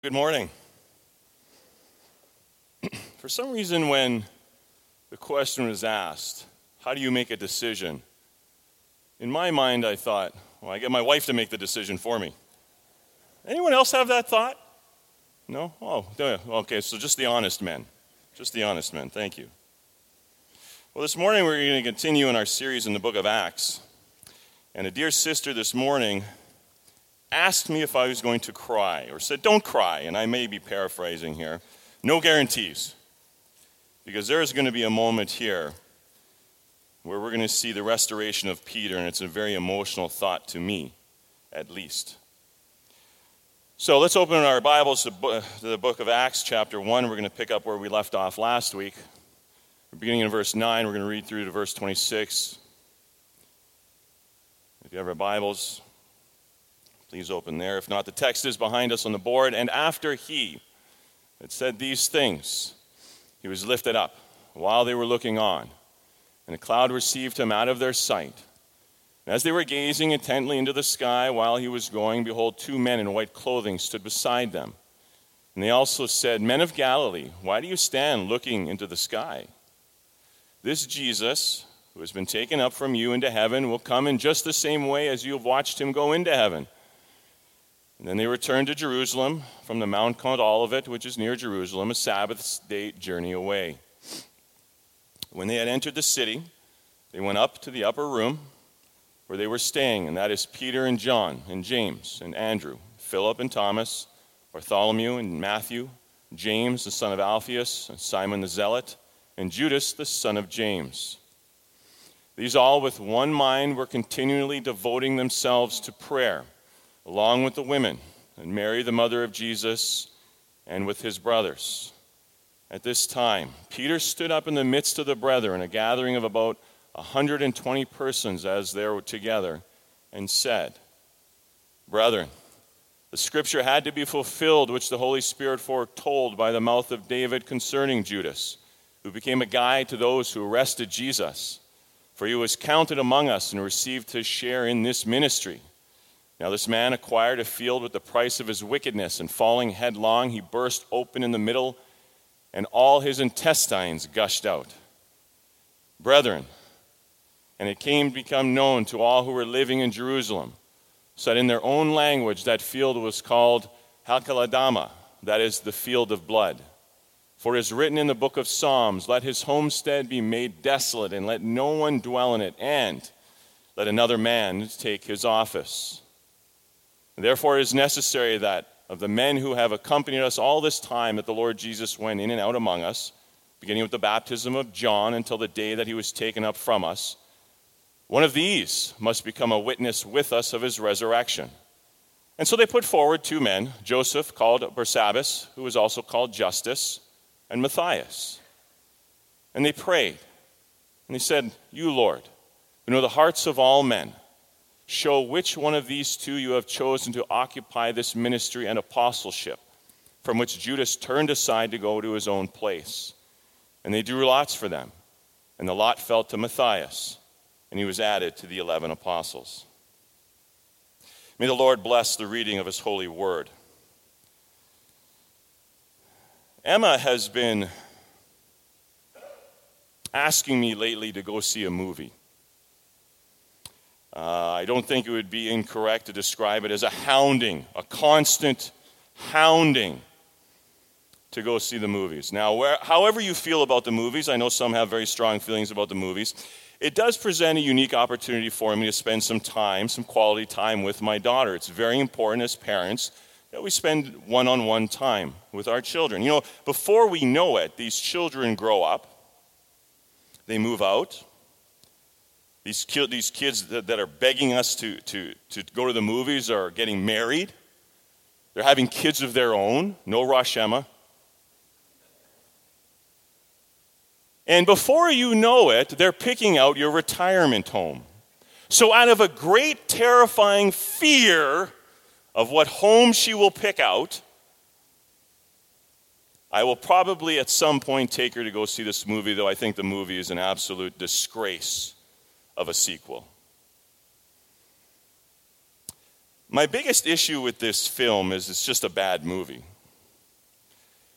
Good morning. For some reason, when the question was asked, how do you make a decision? In my mind, I thought, well, I get my wife to make the decision for me. Anyone else have that thought? No? Oh, okay, so just the honest men. Just the honest men, thank you. Well, this morning we're going to continue in our series in the book of Acts. And a dear sister this morning asked me if I was going to cry, or said, don't cry, and I may be paraphrasing here. No guarantees, because there is going to be a moment here where we're going to see the restoration of Peter, and it's a very emotional thought to me, at least. So let's open our Bibles to the book of Acts, chapter 1. We're going to pick up where we left off last week. We're beginning in verse 9. We're going to read through to verse 26. If you have our Bibles, please open there. If not, the text is behind us on the board. And after he had said these things, he was lifted up while they were looking on, and a cloud received him out of their sight. And as they were gazing intently into the sky while he was going, behold, two men in white clothing stood beside them. And they also said, Men of Galilee, why do you stand looking into the sky? This Jesus, who has been taken up from you into heaven, will come in just the same way as you have watched him go into heaven. And then they returned to Jerusalem from the mount called Olivet, which is near Jerusalem, a Sabbath-day journey away. When they had entered the city, they went up to the upper room where they were staying, and that is Peter and John and James and Andrew, Philip and Thomas, Bartholomew and Matthew, James the son of Alphaeus, and Simon the Zealot, and Judas the son of James. These all with one mind were continually devoting themselves to prayer, along with the women, and Mary, the mother of Jesus, and with his brothers. At this time, Peter stood up in the midst of the brethren, a gathering of about 120 persons as they were together, and said, Brethren, the scripture had to be fulfilled, which the Holy Spirit foretold by the mouth of David concerning Judas, who became a guide to those who arrested Jesus. For he was counted among us and received his share in this ministry. Now this man acquired a field with the price of his wickedness, and falling headlong, he burst open in the middle, and all his intestines gushed out. Brethren, and it came to become known to all who were living in Jerusalem, so that in their own language that field was called Hakeldama, that is, the field of blood. For it is written in the book of Psalms, Let his homestead be made desolate, and let no one dwell in it, and let another man take his office. Therefore, it is necessary that of the men who have accompanied us all this time that the Lord Jesus went in and out among us, beginning with the baptism of John until the day that he was taken up from us, one of these must become a witness with us of his resurrection. And so they put forward two men, Joseph, called Barsabbas, who was also called Justus, and Matthias. And they prayed, and they said, You, Lord, who know the hearts of all men, show which one of these two you have chosen to occupy this ministry and apostleship, from which Judas turned aside to go to his own place. And they drew lots for them, and the lot fell to Matthias, and he was added to the 11 apostles. May the Lord bless the reading of his holy word. Emma has been asking me lately to go see a movie. I don't think it would be incorrect to describe it as a hounding, a constant hounding to go see the movies. Now, however you feel about the movies, I know some have very strong feelings about the movies, it does present a unique opportunity for me to spend some time, some quality time with my daughter. It's very important as parents that we spend one-on-one time with our children. You know, before we know it, these children grow up, they move out. These kids that are begging us to go to the movies are getting married. They're having kids of their own. No rush, Emma. And before you know it, they're picking out your retirement home. So out of a great, terrifying fear of what home she will pick out, I will probably at some point take her to go see this movie, though I think the movie is an absolute disgrace of a sequel. My biggest issue with this film is it's just a bad movie.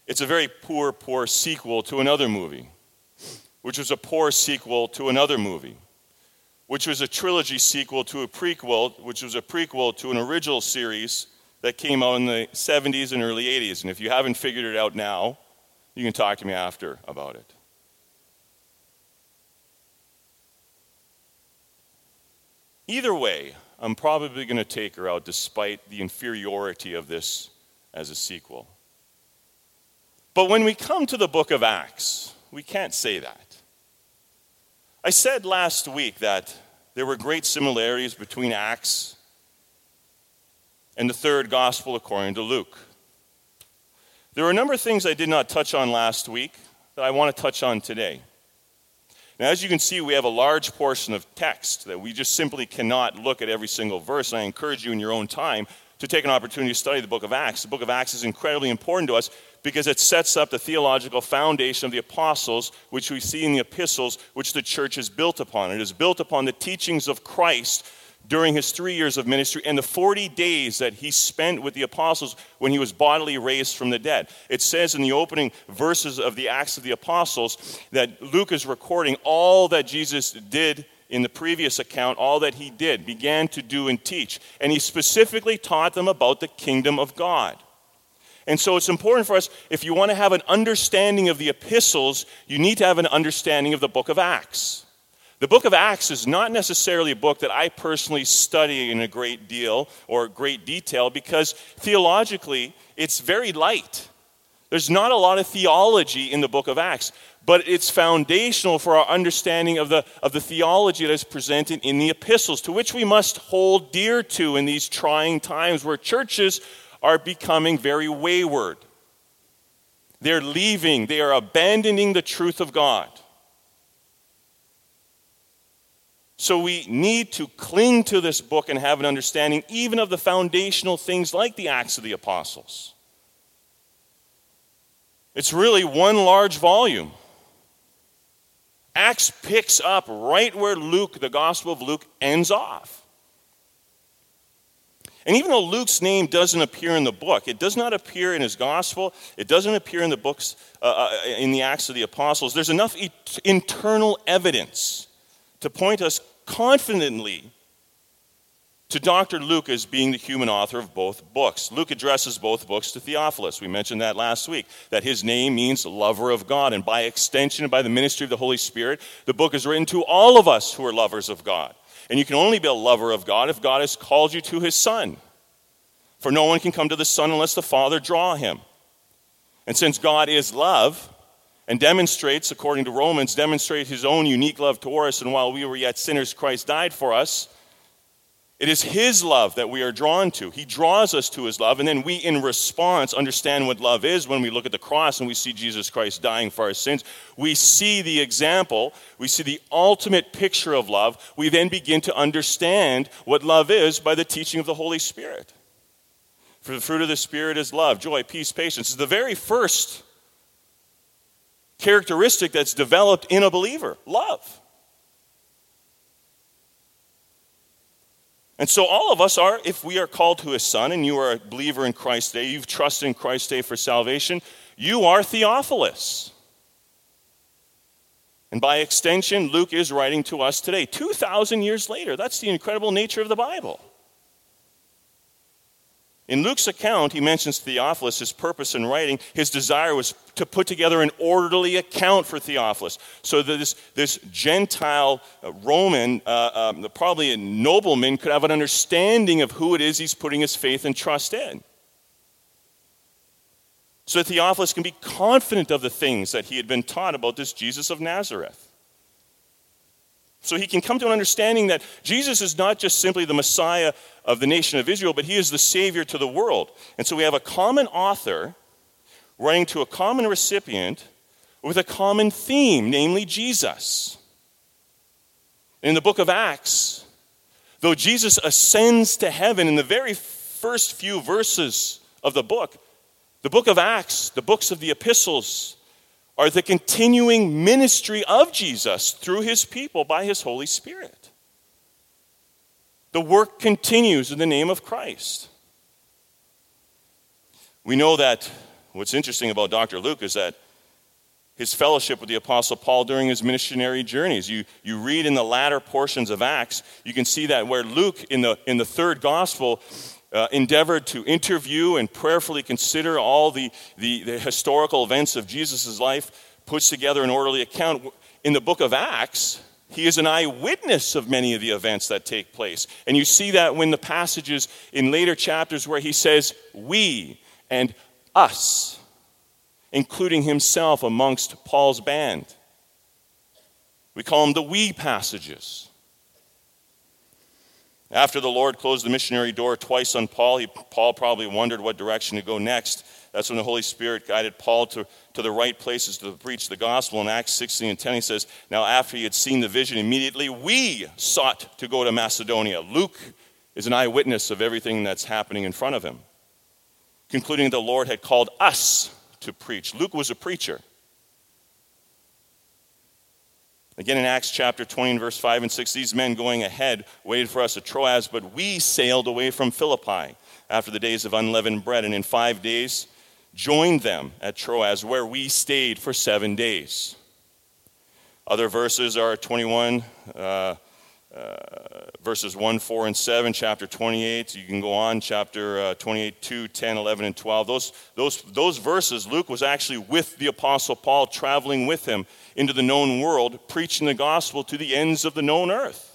It's a very poor sequel to another movie, which was a poor sequel to another movie, which was a trilogy sequel to a prequel, which was a prequel to an original series that came out in the 70s and early 80s. And if you haven't figured it out now, you can talk to me after about it. Either way, I'm probably going to take her out despite the inferiority of this as a sequel. But when we come to the book of Acts, we can't say that. I said last week that there were great similarities between Acts and the third gospel according to Luke. There were a number of things I did not touch on last week that I want to touch on today. Now, as you can see, we have a large portion of text that we just simply cannot look at every single verse, and I encourage you in your own time to take an opportunity to study the book of Acts. The book of Acts is incredibly important to us because it sets up the theological foundation of the apostles, which we see in the epistles, which the church is built upon. It is built upon the teachings of Christ during his 3 years of ministry and the 40 days that he spent with the apostles when he was bodily raised from the dead. It says in the opening verses of the Acts of the Apostles that Luke is recording all that Jesus did in the previous account, all that he did, began to do and teach. And he specifically taught them about the kingdom of God. And so it's important for us, if you want to have an understanding of the epistles, you need to have an understanding of the book of Acts. The book of Acts is not necessarily a book that I personally study in a great deal or great detail because theologically it's very light. There's not a lot of theology in the book of Acts, but it's foundational for our understanding of the theology that is presented in the epistles, to which we must hold dear to in these trying times where churches are becoming very wayward. They're leaving, they are abandoning the truth of God. So we need to cling to this book and have an understanding even of the foundational things like the Acts of the Apostles. It's really one large volume. Acts picks up right where Luke, the Gospel of Luke, ends off. And even though Luke's name doesn't appear in the book, it does not appear in his Gospel, it doesn't appear in the books, in the Acts of the Apostles, there's enough internal evidence to point us confidently to Dr. Luke as being the human author of both books. Luke addresses both books to Theophilus. We mentioned that last week, that his name means lover of God, and by extension, by the ministry of the Holy Spirit, the book is written to all of us who are lovers of God. And you can only be a lover of God if God has called you to his Son. For no one can come to the Son unless the Father draw him. And since God is love, and demonstrates, according to Romans, demonstrates his own unique love toward us, and while we were yet sinners, Christ died for us, it is his love that we are drawn to. He draws us to his love, and then we, in response, understand what love is when we look at the cross and we see Jesus Christ dying for our sins. We see the example, we see the ultimate picture of love. We then begin to understand what love is by the teaching of the Holy Spirit. For the fruit of the Spirit is love, joy, peace, patience. It's the very first characteristic that's developed in a believer, love. And so all of us are, if we are called to his Son, and you are a believer in Christ today, you've trusted in Christ today for salvation, you are Theophilus. And by extension, Luke is writing to us today, 2,000 years later. That's the incredible nature of the Bible. In Luke's account, he mentions Theophilus, his purpose in writing. His desire was to put together an orderly account for Theophilus, so that this Gentile Roman, probably a nobleman, could have an understanding of who it is he's putting his faith and trust in. So that Theophilus can be confident of the things that he had been taught about this Jesus of Nazareth. So he can come to an understanding that Jesus is not just simply the Messiah of the nation of Israel, but he is the Savior to the world. And so we have a common author writing to a common recipient with a common theme, namely Jesus. In the book of Acts, though Jesus ascends to heaven in the very first few verses of the book of Acts, the books of the epistles, are the continuing ministry of Jesus through his people by his Holy Spirit. The work continues in the name of Christ. We know that what's interesting about Dr. Luke is that his fellowship with the Apostle Paul during his missionary journeys. You read in the latter portions of Acts, you can see that where Luke in the third gospel endeavored to interview and prayerfully consider all the historical events of Jesus' life, puts together an orderly account. In the book of Acts, he is an eyewitness of many of the events that take place. And you see that when the passages in later chapters where he says, we and us, including himself amongst Paul's band. We call them the we passages. After the Lord closed the missionary door twice on Paul, Paul probably wondered what direction to go next. That's when the Holy Spirit guided Paul to the right places to preach the gospel. In Acts 16:10, he says, now after he had seen the vision, immediately we sought to go to Macedonia. Luke is an eyewitness of everything that's happening in front of him, concluding the Lord had called us to preach. Luke was a preacher. Again, in Acts chapter 20 and verse 5 and 6, these men going ahead waited for us at Troas, but we sailed away from Philippi after the days of unleavened bread, and in 5 days joined them at Troas, where we stayed for 7 days. Other verses are 21, verses 1, 4, and 7, chapter 28. You can go on, chapter 28, 2, 10, 11, and 12. Those verses, Luke was actually with the Apostle Paul, traveling with him into the known world, preaching the gospel to the ends of the known earth.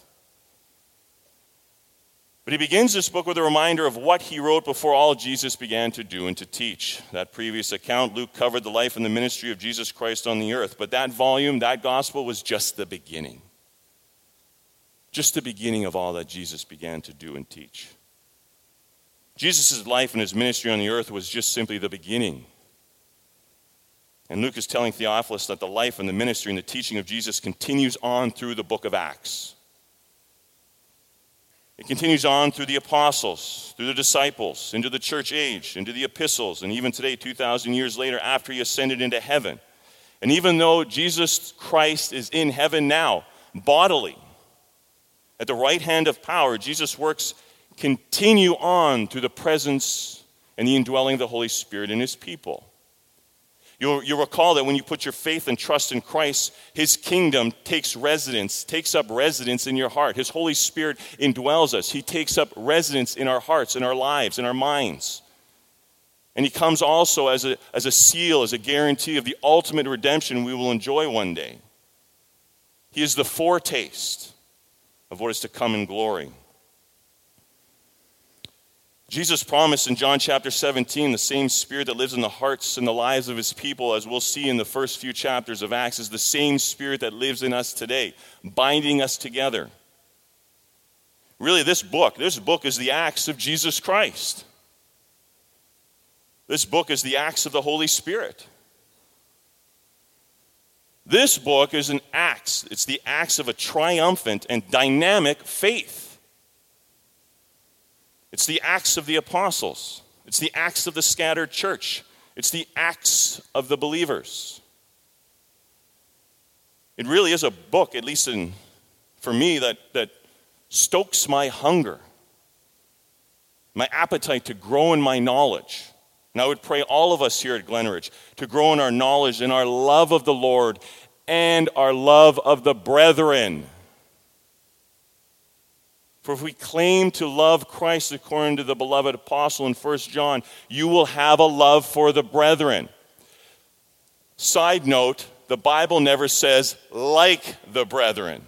But he begins this book with a reminder of what he wrote before all Jesus began to do and to teach. That previous account, Luke covered the life and the ministry of Jesus Christ on the earth. But that volume, that gospel, was just the beginning. Just the beginning of all that Jesus began to do and teach. Jesus' life and his ministry on the earth was just simply the beginning. And Luke is telling Theophilus that the life and the ministry and the teaching of Jesus continues on through the book of Acts. It continues on through the apostles, through the disciples, into the church age, into the epistles, and even today, 2,000 years later, after he ascended into heaven. And even though Jesus Christ is in heaven now, bodily, at the right hand of power, Jesus' works continue on through the presence and the indwelling of the Holy Spirit in his people. You'll recall that when you put your faith and trust in Christ, his kingdom takes up residence in your heart. His Holy Spirit indwells us. He takes up residence in our hearts, in our lives, in our minds. And he comes also as a seal, as a guarantee of the ultimate redemption we will enjoy one day. He is the foretaste of what is to come in glory. Jesus promised in John chapter 17, the same Spirit that lives in the hearts and the lives of his people, as we'll see in the first few chapters of Acts, is the same Spirit that lives in us today, binding us together. Really, this book is the Acts of Jesus Christ. This book is the Acts of the Holy Spirit. This book is an Acts. It's the Acts of a triumphant and dynamic faith. It's the Acts of the apostles. It's the Acts of the scattered church. It's the Acts of the believers. It really is a book, at least for me, that stokes my hunger, my appetite to grow in my knowledge. And I would pray all of us here at Glenridge to grow in our knowledge and our love of the Lord and our love of the brethren. For if we claim to love Christ according to the beloved apostle in 1 John, you will have a love for the brethren. Side note, the Bible never says like the brethren.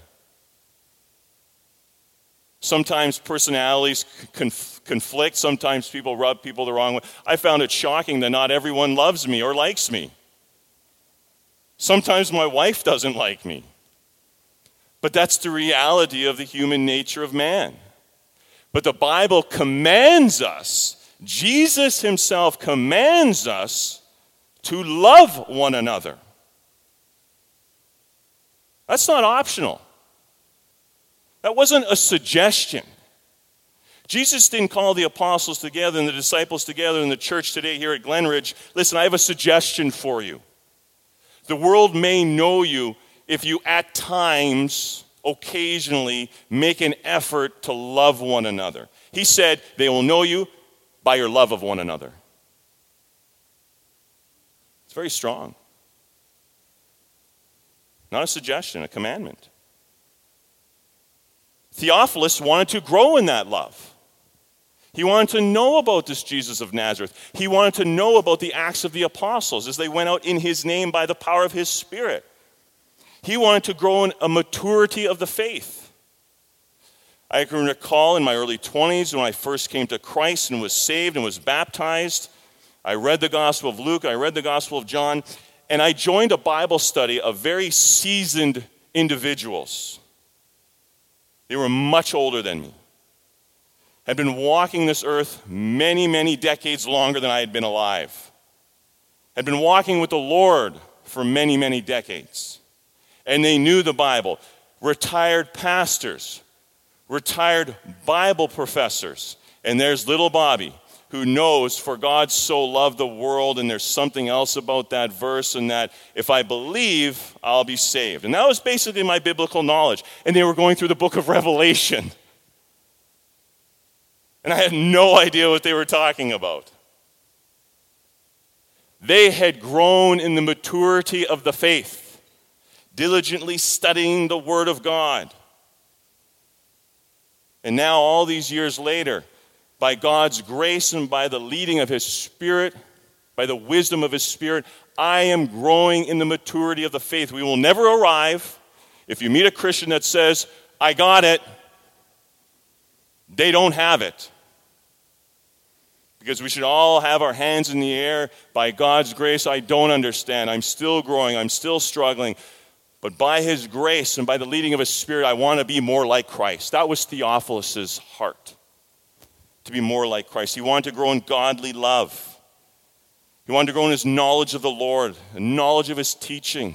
Sometimes personalities conflict. Sometimes people rub people the wrong way. I found it shocking that not everyone loves me or likes me. Sometimes my wife doesn't like me. But that's the reality of the human nature of man. But the Bible commands us, Jesus himself commands us to love one another. That's not optional. That wasn't a suggestion. Jesus didn't call the apostles together and the disciples together in the church today here at Glenridge. Listen, I have a suggestion for you. The world may know you if you at times, occasionally, make an effort to love one another. He said they will know you by your love of one another. It's very strong. Not a suggestion, a commandment. Theophilus wanted to grow in that love. He wanted to know about this Jesus of Nazareth. He wanted to know about the Acts of the Apostles as they went out in his name by the power of his Spirit. He wanted to grow in a maturity of the faith. I can recall in my early 20s when I first came to Christ and was saved and was baptized. I read the Gospel of Luke, I read the Gospel of John, and I joined a Bible study of very seasoned individuals. They were much older than me. Had been walking this earth many, many decades longer than I had been alive. Had been walking with the Lord for many, many decades. And they knew the Bible. Retired pastors, retired Bible professors. And there's little Bobby, who knows for God so loved the world, and there's something else about that verse, and that if I believe, I'll be saved. And that was basically my biblical knowledge. And they were going through the book of Revelation. And I had no idea what they were talking about. They had grown in the maturity of the faith, diligently studying the Word of God. And now, all these years later, by God's grace and by the leading of His Spirit, by the wisdom of His Spirit, I am growing in the maturity of the faith. We will never arrive. If you meet a Christian that says, I got it, they don't have it. Because we should all have our hands in the air. By God's grace, I don't understand. I'm still growing. I'm still struggling. But by His grace and by the leading of His Spirit, I want to be more like Christ. That was Theophilus' heart, to be more like Christ. He wanted to grow in godly love. He wanted to grow in his knowledge of the Lord, and knowledge of His teaching.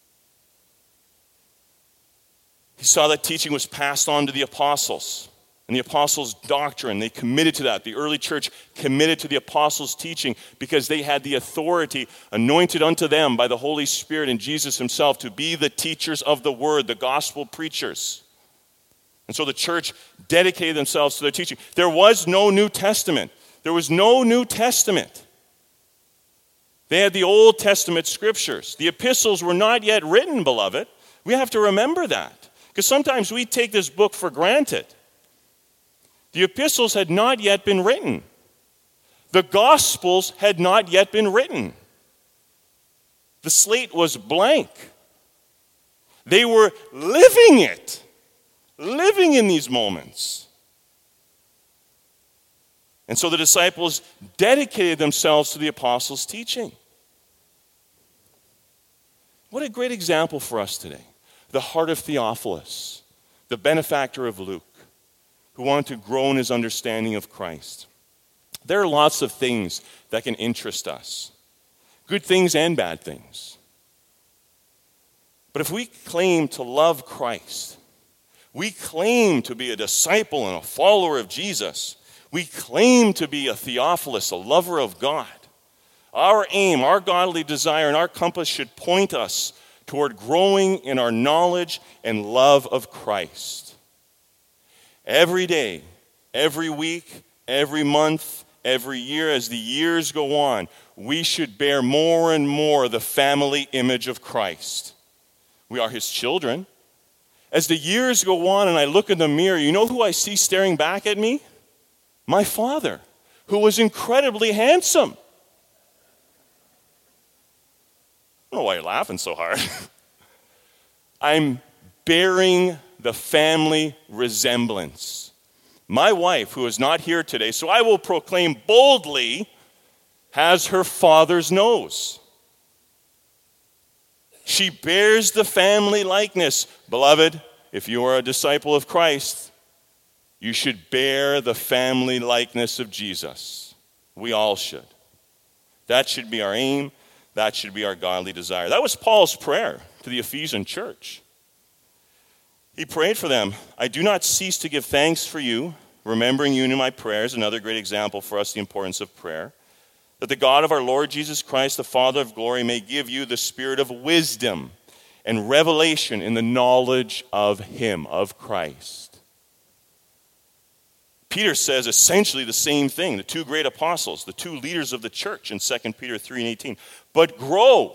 He saw that teaching was passed on to the apostles. And the apostles' doctrine, they committed to that. The early church committed to the apostles' teaching because they had the authority anointed unto them by the Holy Spirit and Jesus Himself to be the teachers of the Word, the gospel preachers. And so the church dedicated themselves to their teaching. There was no New Testament. There was no New Testament. They had the Old Testament scriptures. The epistles were not yet written, beloved. We have to remember that, because sometimes we take this book for granted. The epistles had not yet been written. The Gospels had not yet been written. The slate was blank. They were living it, living in these moments. And so the disciples dedicated themselves to the apostles' teaching. What a great example for us today. The heart of Theophilus, the benefactor of Luke, who wanted to grow in his understanding of Christ. There are lots of things that can interest us, good things and bad things. But if we claim to love Christ, we claim to be a disciple and a follower of Jesus, we claim to be a Theophilus, a lover of God, our aim, our godly desire, and our compass should point us toward growing in our knowledge and love of Christ. Every day, every week, every month, every year, as the years go on, we should bear more and more the family image of Christ. We are His children. As the years go on and I look in the mirror, you know who I see staring back at me? My father, who was incredibly handsome. I don't know why you're laughing so hard. I'm bearing the family resemblance. My wife, who is not here today, so I will proclaim boldly, has her father's nose. She bears the family likeness. Beloved, if you are a disciple of Christ, you should bear the family likeness of Jesus. We all should. That should be our aim. That should be our godly desire. That was Paul's prayer to the Ephesian church. He prayed for them. I do not cease to give thanks for you, remembering you in my prayers. Another great example for us, the importance of prayer. That the God of our Lord Jesus Christ, the Father of glory, may give you the spirit of wisdom and revelation in the knowledge of Him, of Christ. Peter says essentially the same thing, the two great apostles, the two leaders of the church in 2 Peter 3:18. But grow.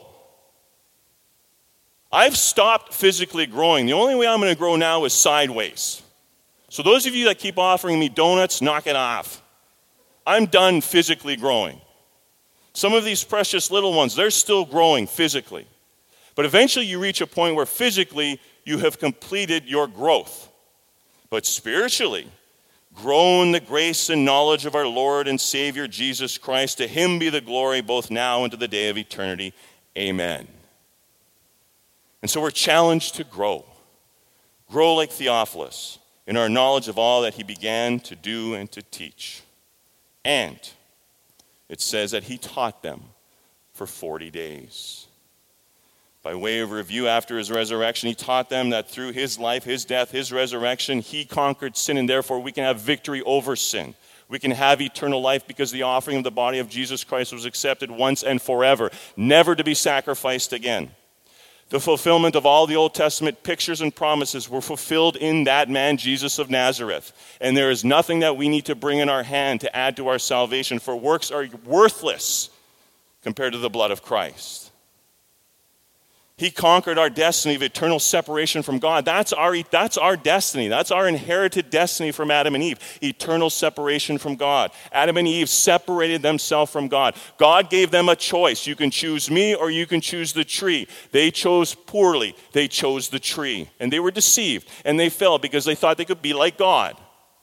I've stopped physically growing. The only way I'm going to grow now is sideways. So those of you that keep offering me donuts, knock it off. I'm done physically growing. Some of these precious little ones, they're still growing physically. But eventually you reach a point where physically you have completed your growth. But spiritually, grow in the grace and knowledge of our Lord and Savior Jesus Christ. To him be the glory both now and to the day of eternity. Amen. And so we're challenged to grow. Grow like Theophilus in our knowledge of all that he began to do and to teach. And it says that he taught them for 40 days. By way of review, after his resurrection, he taught them that through his life, his death, his resurrection, he conquered sin, and therefore we can have victory over sin. We can have eternal life because the offering of the body of Jesus Christ was accepted once and forever, never to be sacrificed again. The fulfillment of all the Old Testament pictures and promises were fulfilled in that man, Jesus of Nazareth. And there is nothing that we need to bring in our hand to add to our salvation, for works are worthless compared to the blood of Christ. He conquered our destiny of eternal separation from God. That's our destiny. That's our inherited destiny from Adam and Eve. Eternal separation from God. Adam and Eve separated themselves from God. God gave them a choice. You can choose me or you can choose the tree. They chose poorly. They chose the tree. And they were deceived. And they fell because they thought they could be like God.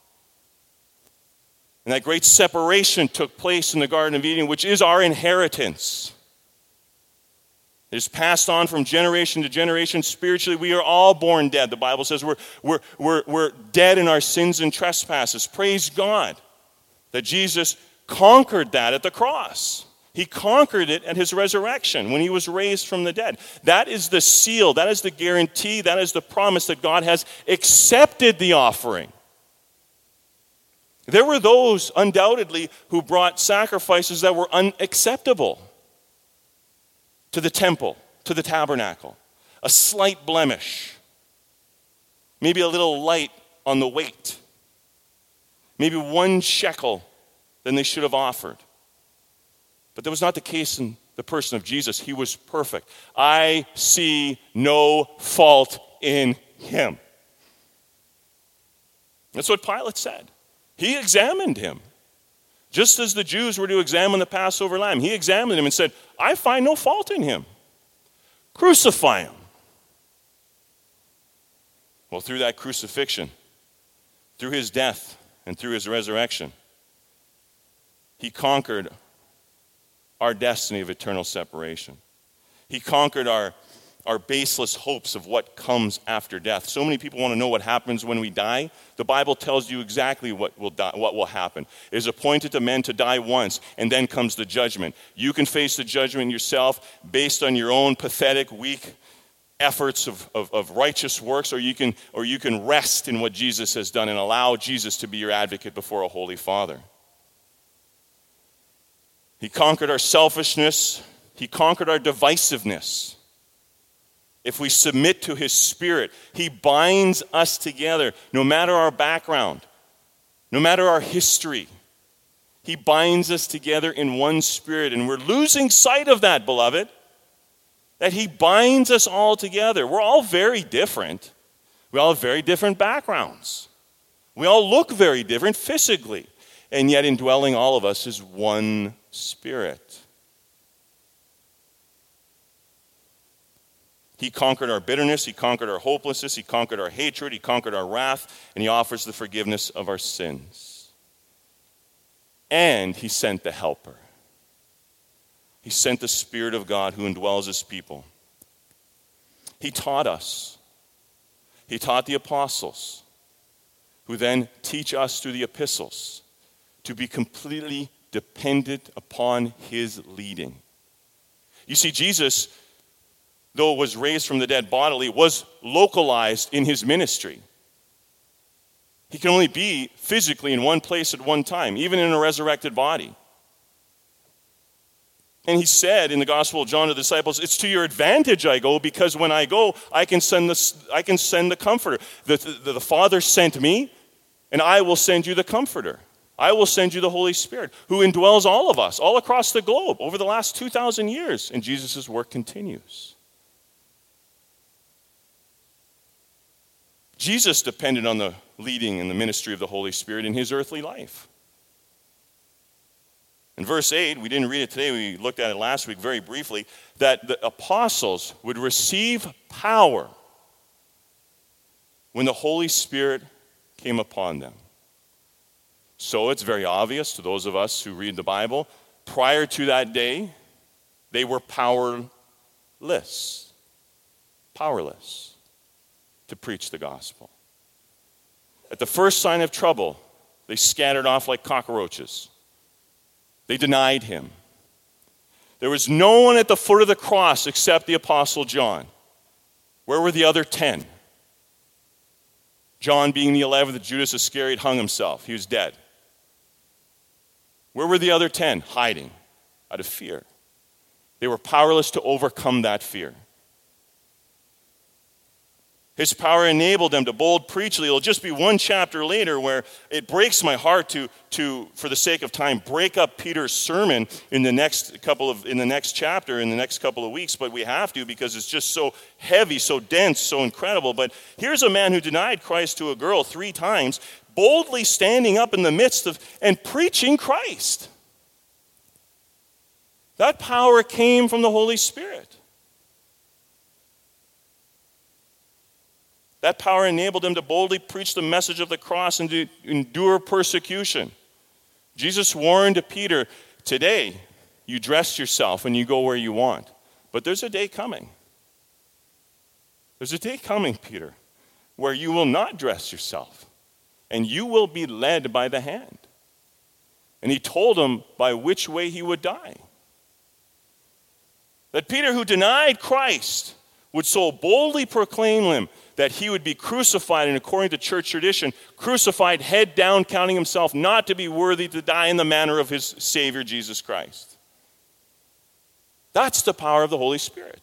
And that great separation took place in the Garden of Eden, which is our inheritance. It is passed on from generation to generation. Spiritually, we are all born dead. The Bible says we're dead in our sins and trespasses. Praise God that Jesus conquered that at the cross. He conquered it at his resurrection when he was raised from the dead. That is the seal. That is the guarantee. That is the promise that God has accepted the offering. There were those, undoubtedly, who brought sacrifices that were unacceptable to the temple, to the tabernacle. A slight blemish. Maybe a little light on the weight. Maybe 1 shekel than they should have offered. But that was not the case in the person of Jesus. He was perfect. I see no fault in him. That's what Pilate said. He examined him. Just as the Jews were to examine the Passover lamb, he examined him and said, I find no fault in him. Crucify him. Well, through that crucifixion, through his death, and through his resurrection, he conquered our destiny of eternal separation. He conquered our baseless hopes of what comes after death. So many people want to know what happens when we die. The Bible tells you exactly what will happen. It is appointed to men to die once, and then comes the judgment. You can face the judgment yourself based on your own pathetic, weak efforts of righteous works, or you can rest in what Jesus has done and allow Jesus to be your advocate before a holy Father. He conquered our selfishness. He conquered our divisiveness. If we submit to his Spirit, he binds us together, no matter our background, no matter our history. He binds us together in one spirit, and we're losing sight of that, beloved, that he binds us all together. We're all very different. We all have very different backgrounds. We all look very different physically, and yet indwelling all of us is one Spirit. He conquered our bitterness, he conquered our hopelessness, he conquered our hatred, he conquered our wrath, and he offers the forgiveness of our sins. And he sent the Helper. He sent the Spirit of God who indwells his people. He taught us. He taught the apostles, who then teach us through the epistles to be completely dependent upon his leading. You see, Jesus, though was raised from the dead bodily, was localized in his ministry. He can only be physically in one place at one time, even in a resurrected body. And he said in the Gospel of John to the disciples, it's to your advantage I go, because when I go, I can send the Comforter. The Father sent me, And I will send you the Comforter. I will send you the Holy Spirit, who indwells all of us, all across the globe, over the last 2,000 years. And Jesus' work continues. Jesus depended on the leading and the ministry of the Holy Spirit in his earthly life. In verse 8, we didn't read it today, we looked at it last week very briefly, that the apostles would receive power when the Holy Spirit came upon them. So it's very obvious to those of us who read the Bible, prior to that day, they were powerless to preach the gospel. At the first sign of trouble, they scattered off like cockroaches. They denied him. There was no one at the foot of the cross except the Apostle John. Where were the other 10? John, being the 11th, Judas Iscariot hung himself. He was dead. Where were the other 10? Hiding out of fear. They were powerless to overcome that fear. His power enabled them to bold preachly. It'll just be one chapter later where it breaks my heart to for the sake of time, break up Peter's sermon in the next chapter, in the next couple of weeks, but we have to because it's just so heavy, so dense, so incredible. But here's a man who denied Christ to a girl 3 times, boldly standing up in the midst of and preaching Christ. That power came from the Holy Spirit. That power enabled them to boldly preach the message of the cross and to endure persecution. Jesus warned Peter, today you dress yourself and you go where you want. But there's a day coming. There's a day coming, Peter, where you will not dress yourself and you will be led by the hand. And he told him by which way he would die. That Peter, who denied Christ, would so boldly proclaim him that he would be crucified, and according to church tradition, crucified head down, counting himself not to be worthy to die in the manner of his Savior, Jesus Christ. That's the power of the Holy Spirit.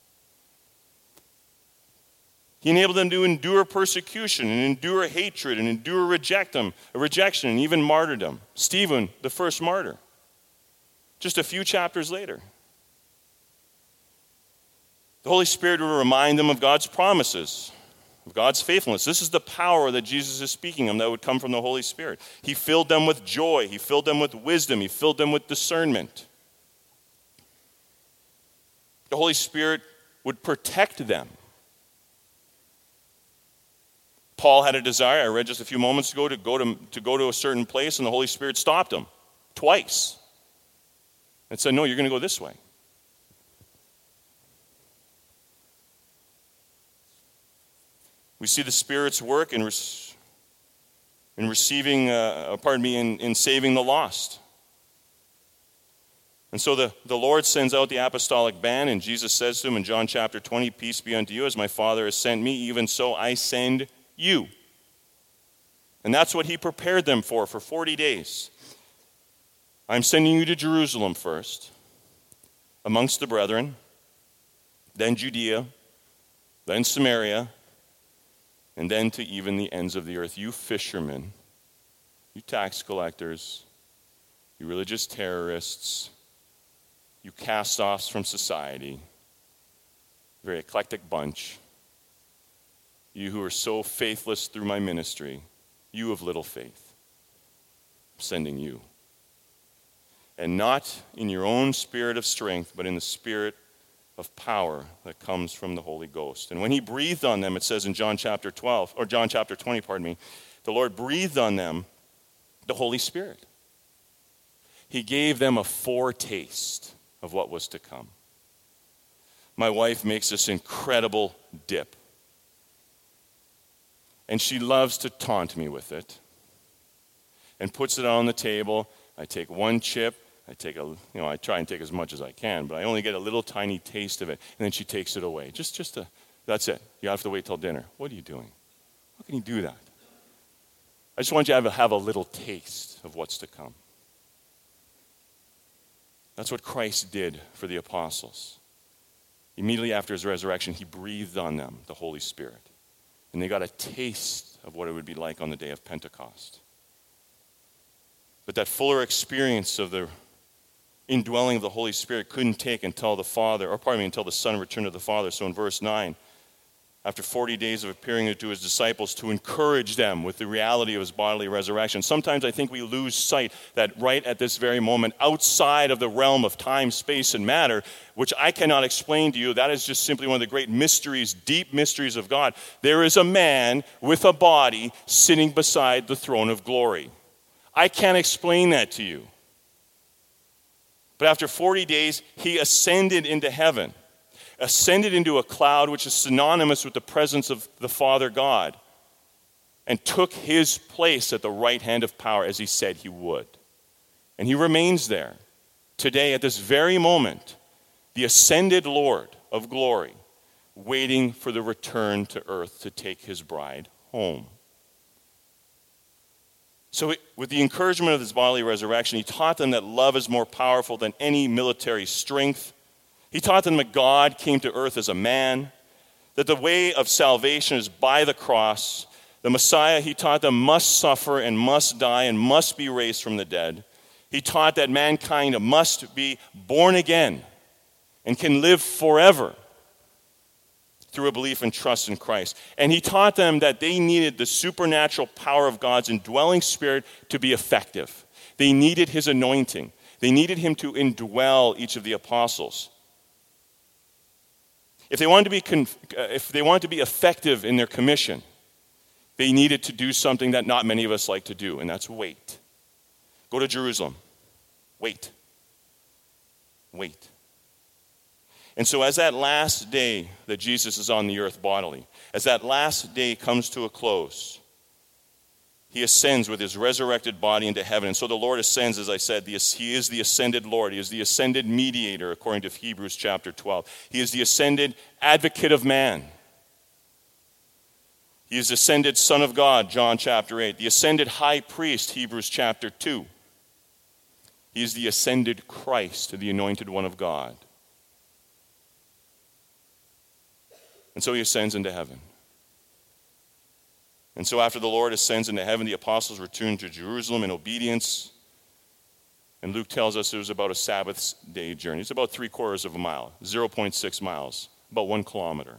He enabled them to endure persecution and endure hatred and endure rejection and even martyrdom. Stephen, the first martyr, just a few chapters later. The Holy Spirit will remind them of God's promises, of God's faithfulness. This is the power that Jesus is speaking of that would come from the Holy Spirit. He filled them with joy. He filled them with wisdom. He filled them with discernment. The Holy Spirit would protect them. Paul had a desire, I read just a few moments ago, to go to a certain place, and the Holy Spirit stopped him twice and said, no, you're going to go this way. We see the Spirit's work in saving the lost. And so the Lord sends out the apostolic band, and Jesus says to him in John chapter 20, peace be unto you, as my Father has sent me, even so I send you. And that's what he prepared them for 40 days. I'm sending you to Jerusalem first, amongst the brethren, then Judea, then Samaria, and then to even the ends of the earth. You fishermen, you tax collectors, you religious terrorists, you cast-offs from society, very eclectic bunch, you who are so faithless through my ministry, you of little faith, I'm sending you. And not in your own spirit of strength, but in the spirit of power that comes from the Holy Ghost. And when he breathed on them, it says in John chapter 20, the Lord breathed on them the Holy Spirit. He gave them a foretaste of what was to come. My wife makes this incredible dip. And she loves to taunt me with it. And puts it on the table. I take one chip. I try and take as much as I can, but I only get a little tiny taste of it, and then she takes it away. That's it. You have to wait till dinner. What are you doing? How can you do that? I just want you to have a little taste of what's to come. That's what Christ did for the apostles. Immediately after his resurrection, he breathed on them the Holy Spirit. And they got a taste of what it would be like on the day of Pentecost. But that fuller experience of the indwelling of the Holy Spirit couldn't take until the Son returned to the Father. So in verse 9, after 40 days of appearing to his disciples to encourage them with the reality of his bodily resurrection. Sometimes I think we lose sight that right at this very moment, outside of the realm of time, space, and matter, which I cannot explain to you, that is just simply one of the great mysteries, deep mysteries of God. There is a man with a body sitting beside the throne of glory. I can't explain that to you. But after 40 days, he ascended into heaven. Ascended into a cloud which is synonymous with the presence of the Father God, and took his place at the right hand of power as he said he would. And he remains there today at this very moment, the ascended Lord of glory, waiting for the return to earth to take his bride home. So with the encouragement of his bodily resurrection, he taught them that love is more powerful than any military strength. He taught them that God came to earth as a man, that the way of salvation is by the cross. The Messiah, he taught them, must suffer and must die and must be raised from the dead. He taught that mankind must be born again and can live forever through a belief and trust in Christ. And he taught them that they needed the supernatural power of God's indwelling Spirit to be effective. They needed his anointing. They needed him to indwell each of the apostles. If they wanted to be effective in their commission, they needed to do something that not many of us like to do, and that's wait. Go to Jerusalem. Wait. Wait. And so as that last day that Jesus is on the earth bodily, as that last day comes to a close, he ascends with his resurrected body into heaven. And so the Lord ascends, as I said. He is the ascended Lord. He is the ascended mediator, according to Hebrews chapter 12. He is the ascended advocate of man. He is the ascended Son of God, John chapter 8. The ascended high priest, Hebrews chapter 2. He is the ascended Christ, the anointed one of God. And so he ascends into heaven. And so after the Lord ascends into heaven, the apostles return to Jerusalem in obedience. And Luke tells us it was about a Sabbath day journey. It's about 3/4 of a mile, 0.6 miles, about 1 kilometer.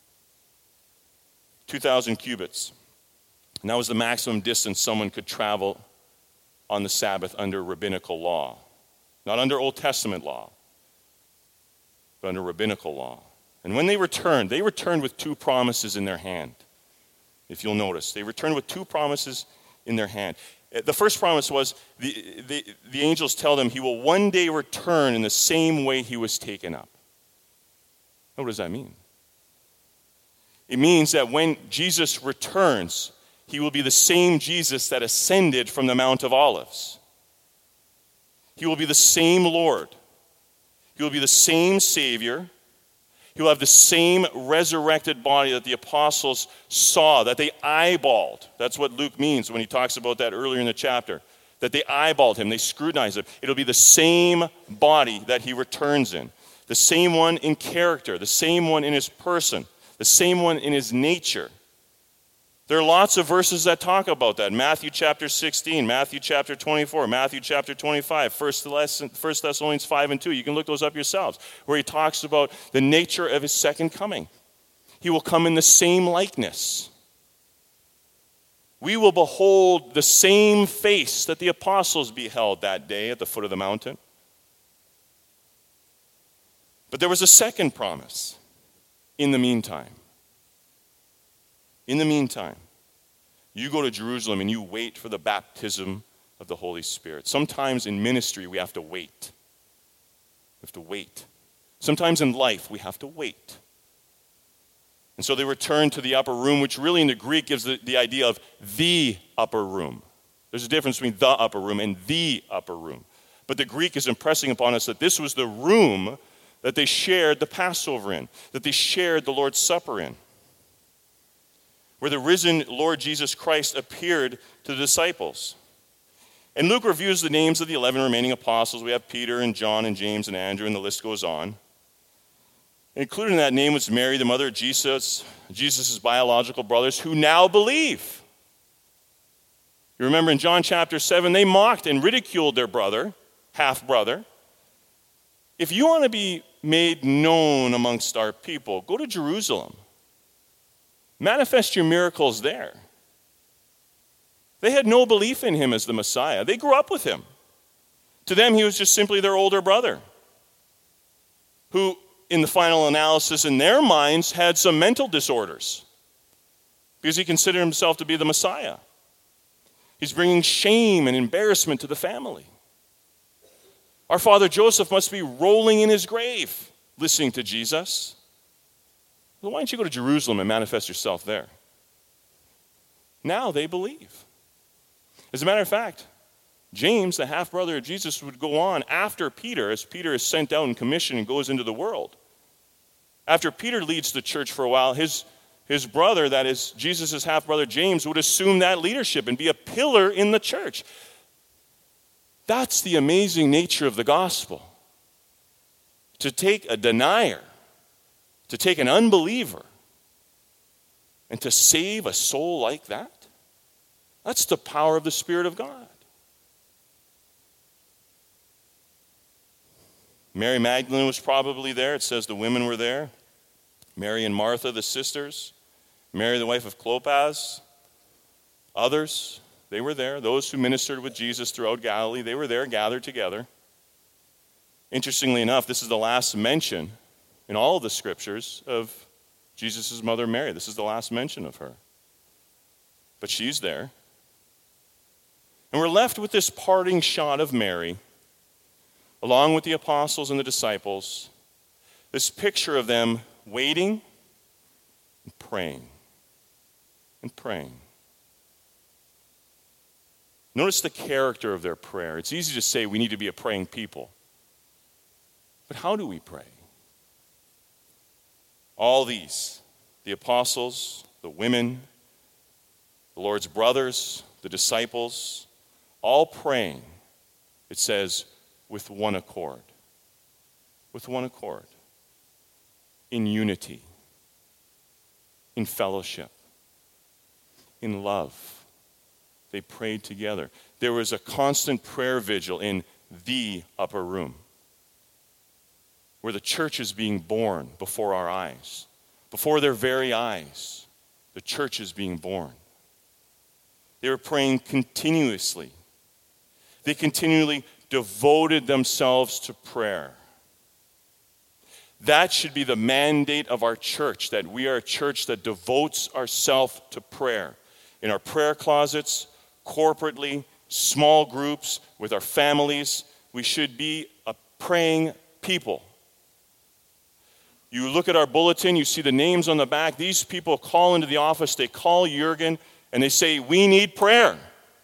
2,000 cubits. And that was the maximum distance someone could travel on the Sabbath under rabbinical law. Not under Old Testament law, but under rabbinical law. And when they returned with 2 promises in their hand. If you'll notice, they returned with 2 promises in their hand. The first promise was the angels tell them he will one day return in the same way he was taken up. What does that mean? It means that when Jesus returns, he will be the same Jesus that ascended from the Mount of Olives. He will be the same Lord. He will be the same Savior. He will have the same resurrected body that the apostles saw, that they eyeballed. That's what Luke means when he talks about that earlier in the chapter. That they eyeballed him, they scrutinized him. It'll be the same body that he returns in. The same one in character, the same one in his person, the same one in his nature. There are lots of verses that talk about that. Matthew chapter 16, Matthew chapter 24, Matthew chapter 25, 1 Thessalonians 5 and 2. You can look those up yourselves, where he talks about the nature of his second coming. He will come in the same likeness. We will behold the same face that the apostles beheld that day at the foot of the mountain. But there was a second promise in the meantime. In the meantime, you go to Jerusalem and you wait for the baptism of the Holy Spirit. Sometimes in ministry we have to wait. We have to wait. Sometimes in life we have to wait. And so they return to the upper room, which really in the Greek gives the idea of the upper room. There's a difference between the upper room and the upper room. But the Greek is impressing upon us that this was the room that they shared the Passover in, that they shared the Lord's Supper in, where the risen Lord Jesus Christ appeared to the disciples. And Luke reviews the names of the 11 remaining apostles. We have Peter and John and James and Andrew, and the list goes on. Included in that name was Mary, the mother of Jesus, Jesus' biological brothers, who now believe. You remember in John chapter 7, they mocked and ridiculed their brother, half-brother. If you want to be made known amongst our people, go to Jerusalem. Manifest your miracles there. They had no belief in him as the Messiah. They grew up with him. To them, he was just simply their older brother, who, in the final analysis in their minds, had some mental disorders because he considered himself to be the Messiah. He's bringing shame and embarrassment to the family. Our father Joseph must be rolling in his grave listening to Jesus. Well, why don't you go to Jerusalem and manifest yourself there? Now they believe. As a matter of fact, James, the half-brother of Jesus, would go on after Peter, as Peter is sent out and commissioned and goes into the world. After Peter leads the church for a while, his brother, that is Jesus' half-brother James, would assume that leadership and be a pillar in the church. That's the amazing nature of the gospel. To take a denier, to take an unbeliever, and to save a soul like that, that's the power of the Spirit of God. Mary Magdalene was probably there. It says the women were there. Mary and Martha, the sisters. Mary, the wife of Clopas. Others, they were there. Those who ministered with Jesus throughout Galilee, they were there gathered together. Interestingly enough, this is the last mention in all of the scriptures of Jesus' mother Mary. This is the last mention of her. But she's there. And we're left with this parting shot of Mary, along with the apostles and the disciples, this picture of them waiting and praying and praying. Notice the character of their prayer. It's easy to say we need to be a praying people. But how do we pray? All these, the apostles, the women, the Lord's brothers, the disciples, all praying, it says, with one accord. With one accord. In unity. In fellowship. In love. They prayed together. There was a constant prayer vigil in the upper room, where the church is being born before our eyes. Before their very eyes, the church is being born. They were praying continuously. They continually devoted themselves to prayer. That should be the mandate of our church, that we are a church that devotes ourselves to prayer. In our prayer closets, corporately, small groups, with our families, we should be a praying people. You look at our bulletin, you see the names on the back. These people call into the office, they call Jürgen, and they say, we need prayer.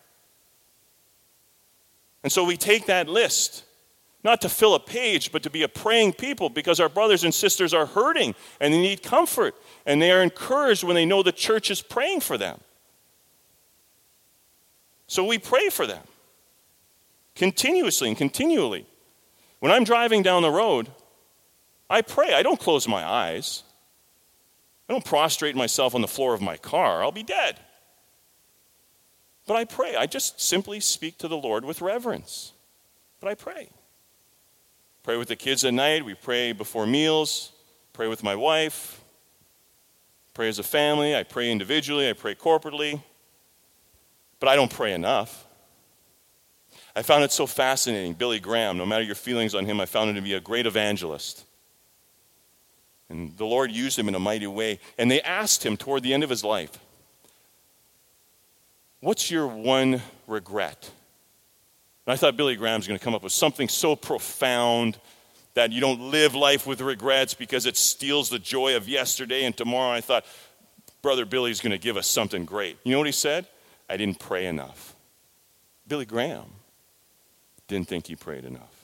And so we take that list, not to fill a page, but to be a praying people, because our brothers and sisters are hurting and they need comfort, and they are encouraged when they know the church is praying for them. So we pray for them continuously and continually. When I'm driving down the road, I pray. I don't close my eyes. I don't prostrate myself on the floor of my car. I'll be dead. But I pray. I just simply speak to the Lord with reverence. But I pray. Pray with the kids at night. We pray before meals. Pray with my wife. Pray as a family. I pray individually. I pray corporately. But I don't pray enough. I found it so fascinating. Billy Graham, no matter your feelings on him, I found him to be a great evangelist. And the Lord used him in a mighty way. And they asked him toward the end of his life, what's your one regret? And I thought Billy Graham's going to come up with something so profound that you don't live life with regrets because it steals the joy of yesterday and tomorrow. I thought, Brother Billy's going to give us something great. You know what he said? I didn't pray enough. Billy Graham didn't think he prayed enough.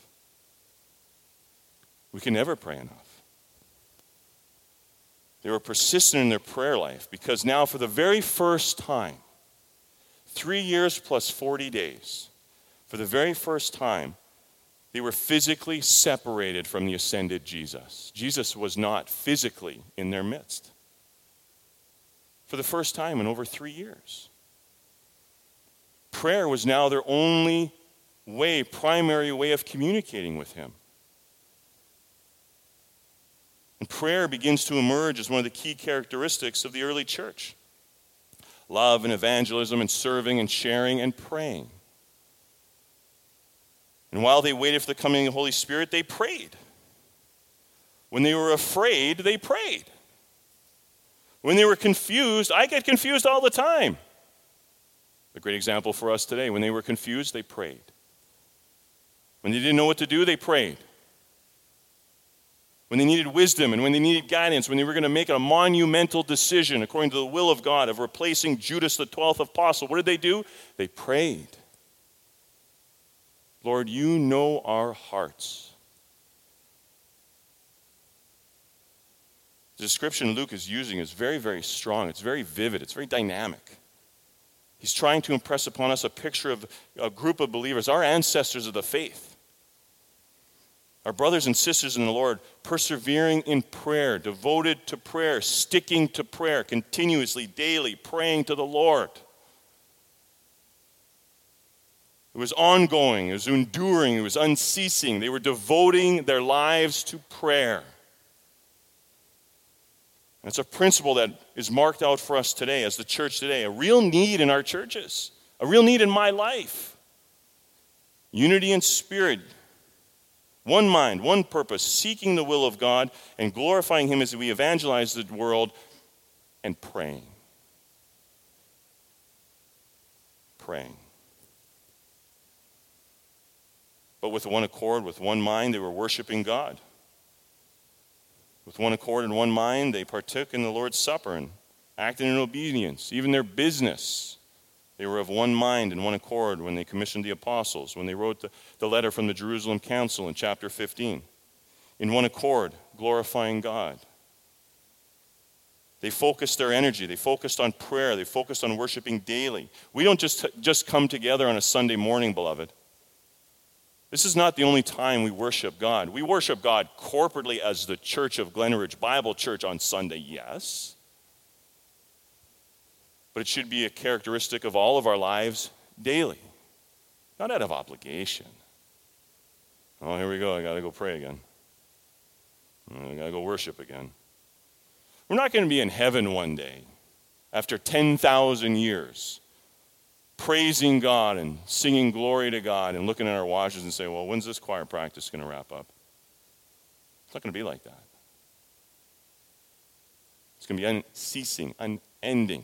We can never pray enough. They were persistent in their prayer life because now for the very first time, 3 years plus 40 days, for the very first time, They were physically separated from the ascended Jesus. Jesus was not physically in their midst for the first time in over 3 years. Prayer was now their only way, primary way of communicating with him. And prayer begins to emerge as one of the key characteristics of the early church. Love and evangelism and serving and sharing and praying. And while they waited for the coming of the Holy Spirit, they prayed. When they were afraid, they prayed. When they were confused, I get confused all the time. A great example for us today. When they were confused, they prayed. When they didn't know what to do, they prayed. When they needed wisdom and when they needed guidance, when they were going to make a monumental decision according to the will of God of replacing Judas, the 12th apostle, what did they do? They prayed. Lord, you know our hearts. The description Luke is using is very, very strong. It's very vivid. It's very dynamic. He's trying to impress upon us a picture of a group of believers, our ancestors of the faith, our brothers and sisters in the Lord, persevering in prayer, devoted to prayer, sticking to prayer, continuously, daily, praying to the Lord. It was ongoing, it was enduring, it was unceasing. They were devoting their lives to prayer. It's a principle that is marked out for us today as the church today, a real need in our churches, a real need in my life. Unity in spirit, one mind, one purpose, seeking the will of God and glorifying him as we evangelize the world and praying. Praying. But with one accord, with one mind, they were worshiping God. With one accord and one mind, they partook in the Lord's Supper and acted in obedience. Even their business, they were of one mind and one accord when they commissioned the apostles, when they wrote the letter from the Jerusalem Council in chapter 15. In one accord, glorifying God. They focused their energy. They focused on prayer. They focused on worshiping daily. We don't just come together on a Sunday morning, beloved. This is not the only time we worship God. We worship God corporately as the Church of Glenridge Bible Church on Sunday, yes. But it should be a characteristic of all of our lives daily, not out of obligation. Oh, here we go. I got to go pray again. I got to go worship again. We're not going to be in heaven one day after 10,000 years praising God and singing glory to God and looking at our watches and say, well, when's this choir practice going to wrap up? It's not going to be like that. It's going to be unceasing, unending.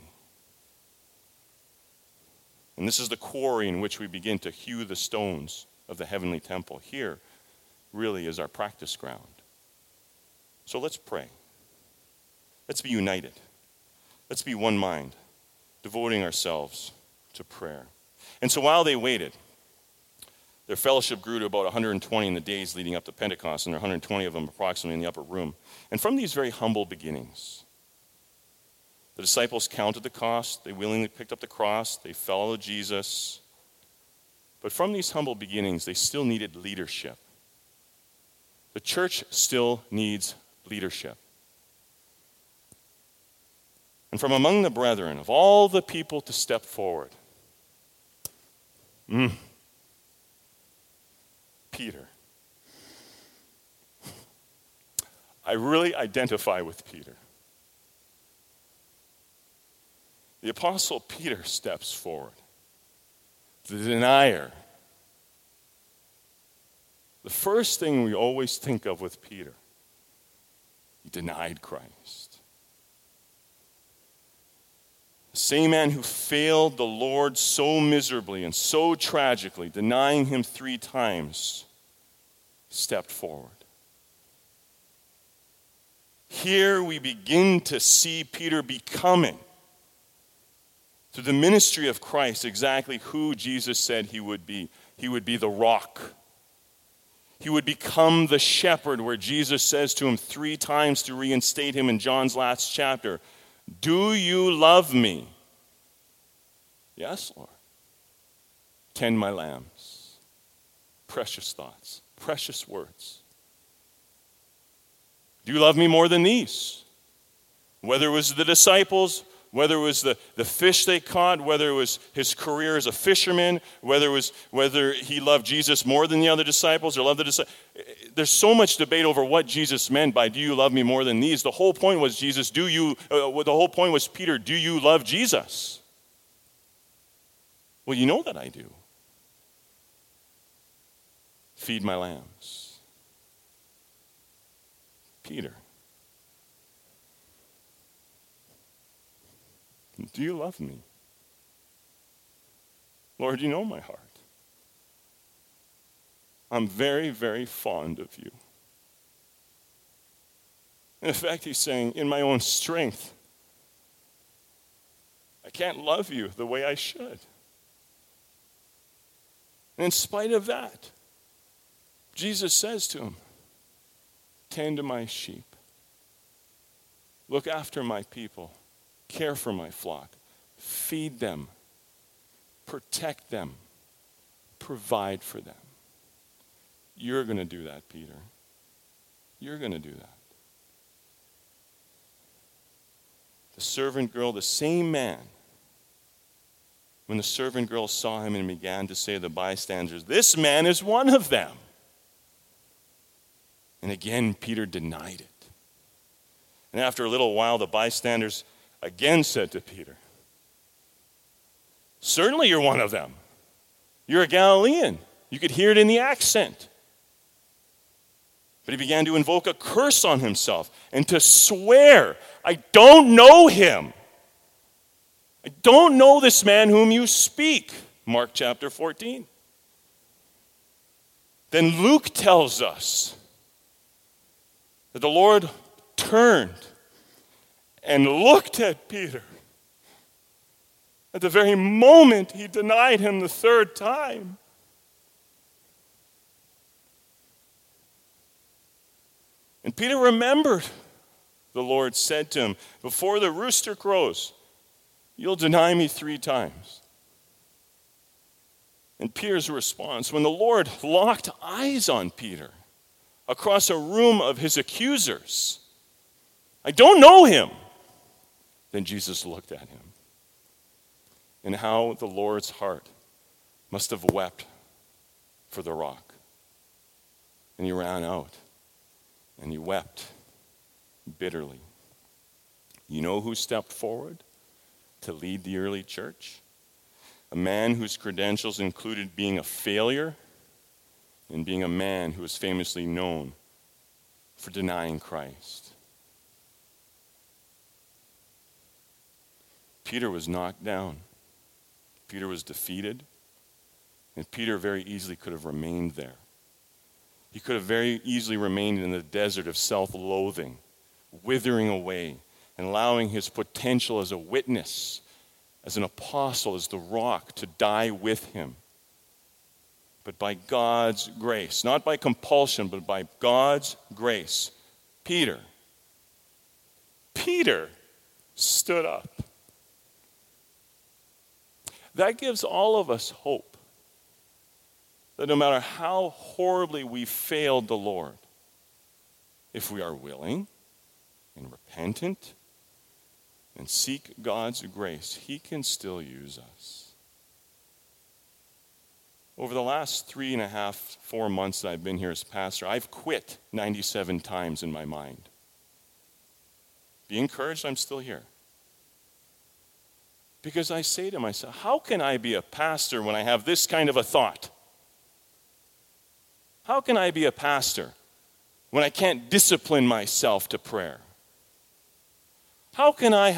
And this is the quarry in which we begin to hew the stones of the heavenly temple. Here really is our practice ground. So let's pray. Let's be united. Let's be one mind, devoting ourselves to prayer. And so while they waited, their fellowship grew to about 120 in the days leading up to Pentecost, and there were 120 of them approximately in the upper room. And from these very humble beginnings, the disciples counted the cost. They willingly picked up the cross. They followed Jesus. But from these humble beginnings, they still needed leadership. The church still needs leadership. And from among the brethren, of all the people to step forward, Peter. I really identify with Peter. The Apostle Peter steps forward. The denier. The first thing we always think of with Peter, he denied Christ. The same man who failed the Lord so miserably and so tragically, denying him 3 times, stepped forward. Here we begin to see Peter becoming, through the ministry of Christ, exactly who Jesus said he would be. He would be the rock. He would become the shepherd, where Jesus says to him 3 times to reinstate him in John's last chapter, do you love me? Yes, Lord. Tend my lambs. Precious thoughts. Precious words. Do you love me more than these? Whether it was the disciples, whether it was the fish they caught, whether it was his career as a fisherman, whether he loved Jesus more than the other disciples or loved the disciples. There's so much debate over what Jesus meant by do you love me more than these. The whole point was the whole point was Peter, do you love Jesus? Well, you know that I do. Feed my lambs. Peter, do you love me? Lord, you know my heart. I'm very, very fond of you. In fact, he's saying, in my own strength, I can't love you the way I should. And in spite of that, Jesus says to him, tend to my sheep. Look after my people. Care for my flock. Feed them. Protect them. Provide for them. You're going to do that, Peter. You're going to do that. The servant girl, the same man, when the servant girl saw him and began to say to the bystanders, this man is one of them. And again, Peter denied it. And after a little while, the bystanders again said to Peter, certainly you're one of them. You're a Galilean. You could hear it in the accent. But he began to invoke a curse on himself and to swear, I don't know him. I don't know this man whom you speak. Mark chapter 14. Then Luke tells us that the Lord turned and looked at Peter at the very moment he denied him the third time. And Peter remembered the Lord said to him, before the rooster crows, you'll deny me 3 times. And Peter's response, when the Lord locked eyes on Peter across a room of his accusers, I don't know him. Then Jesus looked at him. And how the Lord's heart must have wept for the rock. And he ran out. And he wept bitterly. You know who stepped forward to lead the early church? A man whose credentials included being a failure and being a man who was famously known for denying Christ. Peter was knocked down. Peter was defeated. And Peter very easily could have remained there. He could have very easily remained in the desert of self-loathing, withering away, and allowing his potential as a witness, as an apostle, as the rock, to die with him. But by God's grace, not by compulsion, but by God's grace, Peter stood up. That gives all of us hope. That no matter how horribly we failed the Lord, if we are willing and repentant and seek God's grace, he can still use us. Over the last 3.5, 4 months that I've been here as pastor, I've quit 97 times in my mind. Be encouraged, I'm still here. Because I say to myself, how can I be a pastor when I have this kind of a thought? How can I be a pastor when I can't discipline myself to prayer? How can I?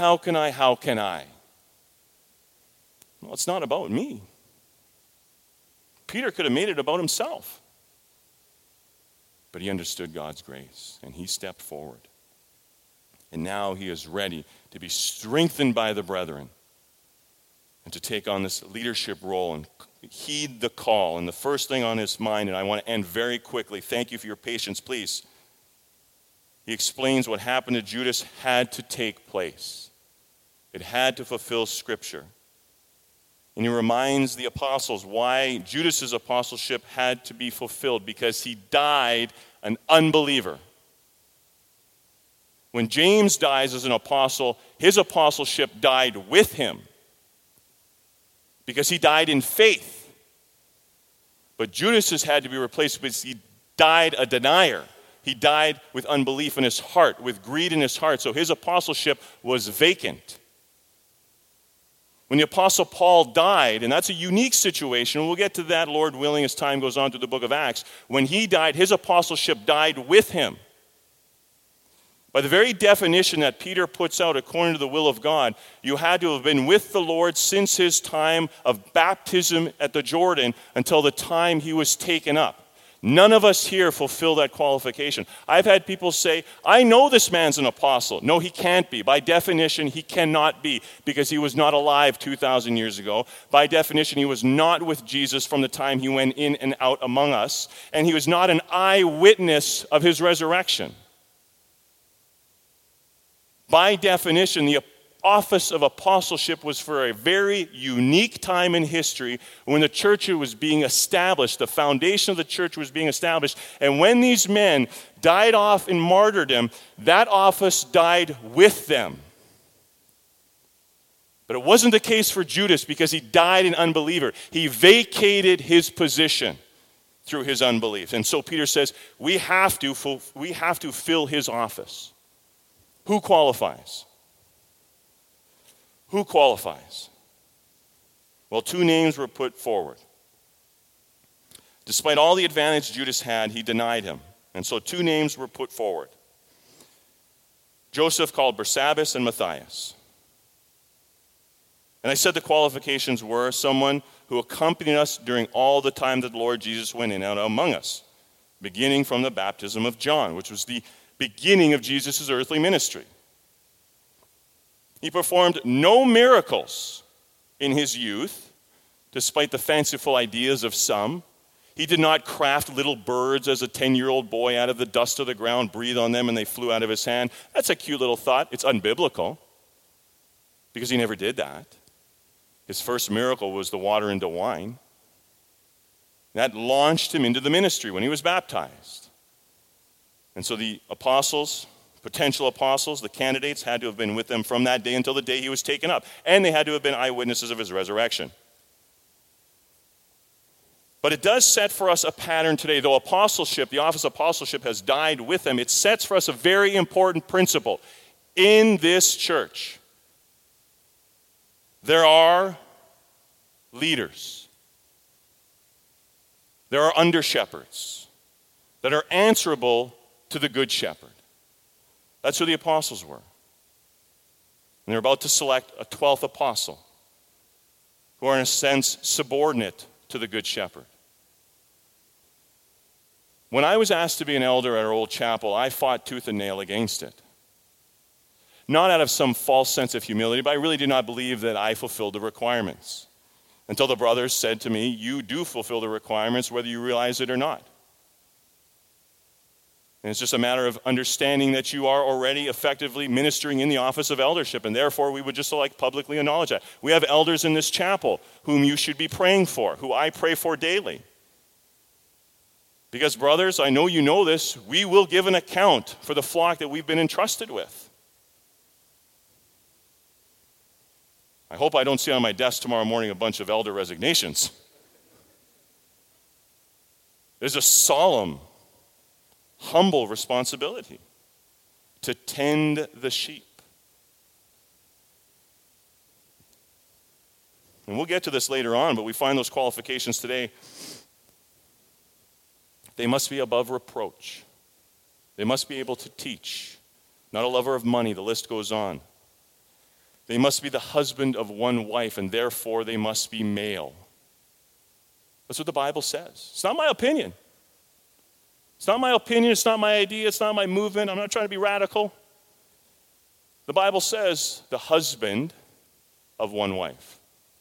Well, it's not about me. Peter could have made it about himself. But he understood God's grace, and he stepped forward. And now he is ready to be strengthened by the brethren and to take on this leadership role and heed the call. And the first thing on his mind, and I want to end very quickly, thank you for your patience, please. He explains what happened to Judas had to take place. It had to fulfill Scripture. And he reminds the apostles why Judas's apostleship had to be fulfilled, because he died an unbeliever. When James dies as an apostle, his apostleship died with him because he died in faith. But Judas's had to be replaced because he died a denier. He died with unbelief in his heart, with greed in his heart. So his apostleship was vacant. When the Apostle Paul died, and that's a unique situation, we'll get to that, Lord willing, as time goes on through the book of Acts. When he died, his apostleship died with him. By the very definition that Peter puts out according to the will of God, you had to have been with the Lord since his time of baptism at the Jordan until the time he was taken up. None of us here fulfill that qualification. I've had people say, I know this man's an apostle. No, he can't be. By definition, he cannot be because he was not alive 2,000 years ago. By definition, he was not with Jesus from the time he went in and out among us. And he was not an eyewitness of his resurrection. By definition, the office of apostleship was for a very unique time in history when the church was being established, the foundation of the church was being established. And when these men died off in martyrdom, that office died with them. But it wasn't the case for Judas because he died an unbeliever. He vacated his position through his unbelief. And so Peter says, we have to fill his office. Who qualifies? Who qualifies? Well, two names were put forward. Despite all the advantage Judas had, he denied him. And so two names were put forward. Joseph, called Barsabbas, and Matthias. And I said the qualifications were someone who accompanied us during all the time that the Lord Jesus went in and out among us, beginning from the baptism of John, which was the beginning of Jesus' earthly ministry. He performed no miracles in his youth, despite the fanciful ideas of some. He did not craft little birds as a 10-year-old boy out of the dust of the ground, breathe on them, and they flew out of his hand. That's a cute little thought. It's unbiblical because he never did that. His first miracle was the water into wine. That launched him into the ministry when he was baptized. And so the apostles, potential apostles, the candidates, had to have been with them from that day until the day he was taken up. And they had to have been eyewitnesses of his resurrection. But it does set for us a pattern today. Though apostleship, the office of apostleship has died with them, it sets for us a very important principle. In this church, there are leaders. There are under-shepherds that are answerable to the good shepherd. That's who the apostles were. And they're about to select a 12th apostle who are in a sense subordinate to the good shepherd. When I was asked to be an elder at our old chapel, I fought tooth and nail against it. Not out of some false sense of humility, but I really did not believe that I fulfilled the requirements. Until the brothers said to me, you do fulfill the requirements whether you realize it or not. And it's just a matter of understanding that you are already effectively ministering in the office of eldership, and therefore we would just like publicly acknowledge that. We have elders in this chapel whom you should be praying for, who I pray for daily. Because, brothers, I know you know this, we will give an account for the flock that we've been entrusted with. I hope I don't see on my desk tomorrow morning a bunch of elder resignations. There's a solemn, humble responsibility to tend the sheep. And we'll get to this later on, but we find those qualifications today. They must be above reproach. They must be able to teach. Not a lover of money, the list goes on. They must be the husband of one wife, and therefore they must be male. That's what the Bible says. It's not my opinion. It's not my opinion, it's not my idea, it's not my movement. I'm not trying to be radical. The Bible says the husband of one wife.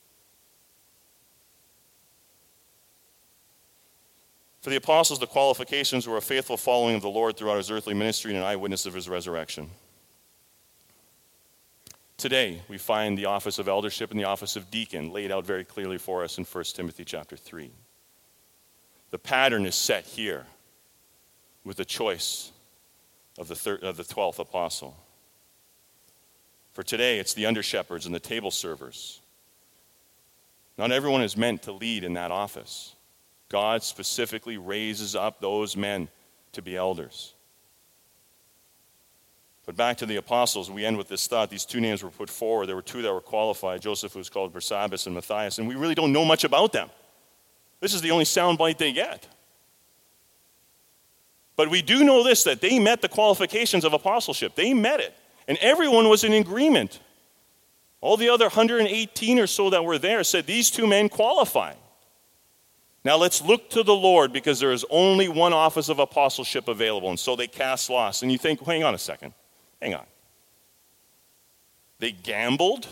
For the apostles, the qualifications were a faithful following of the Lord throughout his earthly ministry and an eyewitness of his resurrection. Today, we find the office of eldership and the office of deacon laid out very clearly for us in 1 Timothy chapter 3. The pattern is set here with the choice of the 12th apostle. For today, it's the under-shepherds and the table servers. Not everyone is meant to lead in that office. God specifically raises up those men to be elders. But back to the apostles, we end with this thought. These two names were put forward. There were two that were qualified, Joseph, who was called Barsabbas, and Matthias, and we really don't know much about them. This is the only soundbite they get. But we do know this, that they met the qualifications of apostleship. They met it. And everyone was in agreement. All the other 118 or so that were there said these two men qualify. Now let's look to the Lord, because there is only one office of apostleship available. And so they cast lots. And you think, hang on a second. Hang on. They gambled.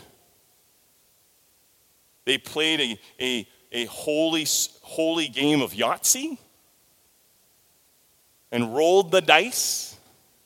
They played a holy game of Yahtzee and rolled the dice.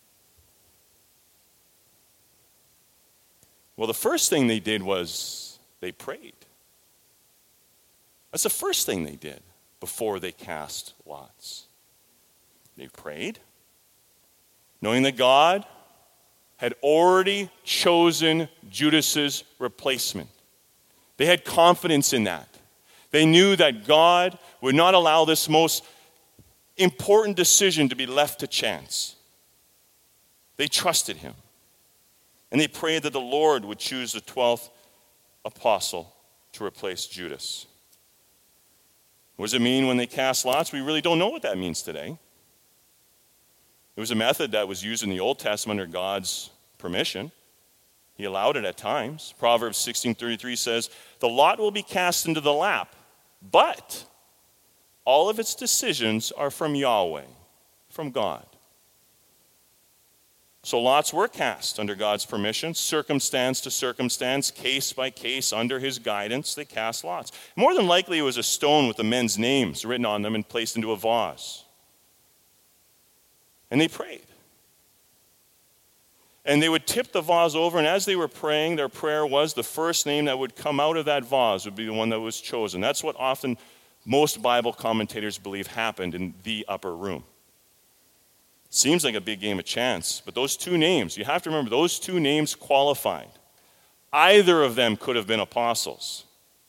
Well, the first thing they did was they prayed. That's the first thing they did before they cast lots. They prayed, knowing that God had already chosen Judas's replacement. They had confidence in that. They knew that God would not allow this most important decision to be left to chance. They trusted him. And they prayed that the Lord would choose the 12th apostle to replace Judas. What does it mean when they cast lots? We really don't know what that means today. It was a method that was used in the Old Testament under God's permission. He allowed it at times. Proverbs 16:33 says, "The lot will be cast into the lap, but all of its decisions are from Yahweh," from God. So lots were cast under God's permission, circumstance to circumstance, case by case, under his guidance. They cast lots. More than likely, it was a stone with the men's names written on them and placed into a vase. And they prayed. And they would tip the vase over, and as they were praying, their prayer was the first name that would come out of that vase would be the one that was chosen. That's what often most Bible commentators believe happened in the upper room. Seems like a big game of chance, but those two names, you have to remember, those two names qualified. Either of them could have been apostles.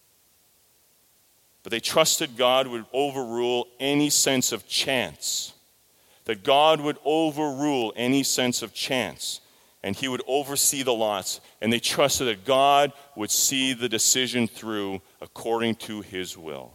But they trusted God would overrule any sense of chance. That God would overrule any sense of chance. And he would oversee the lots. And they trusted that God would see the decision through according to his will.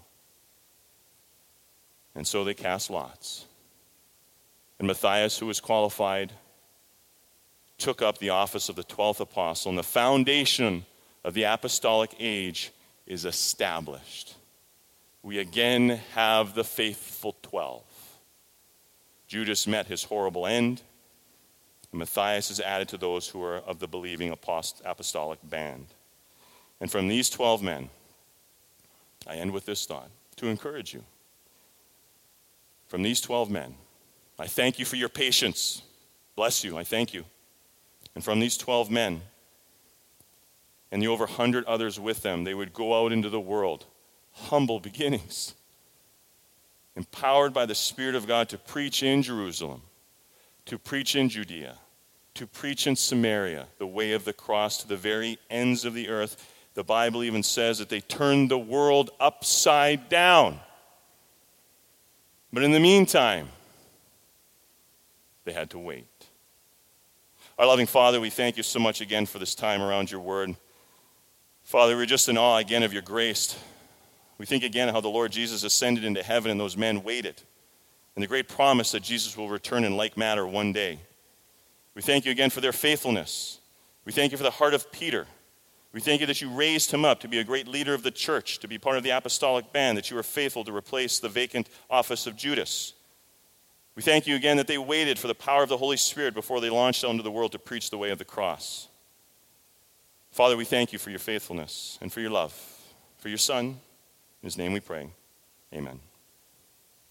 And so they cast lots. And Matthias, who was qualified, took up the office of the 12th apostle. And the foundation of the apostolic age is established. We again have the faithful 12. Judas met his horrible end. And Matthias is added to those who are of the believing apostolic band. And from these 12 men, I end with this thought to encourage you. From these 12 men, I thank you for your patience. Bless you, I thank you. And from these 12 men, and the over 100 others with them, they would go out into the world, humble beginnings, empowered by the Spirit of God to preach in Jerusalem, to preach in Judea, to preach in Samaria, the way of the cross to the very ends of the earth. The Bible even says that they turned the world upside down. But in the meantime, they had to wait. Our loving Father, we thank you so much again for this time around your word. Father, we're just in awe again of your grace. We think again how the Lord Jesus ascended into heaven and those men waited. And the great promise that Jesus will return in like manner one day. We thank you again for their faithfulness. We thank you for the heart of Peter. We thank you that you raised him up to be a great leader of the church, to be part of the apostolic band, that you were faithful to replace the vacant office of Judas. We thank you again that they waited for the power of the Holy Spirit before they launched out into the world to preach the way of the cross. Father, we thank you for your faithfulness and for your love. For your Son, in his name we pray. Amen.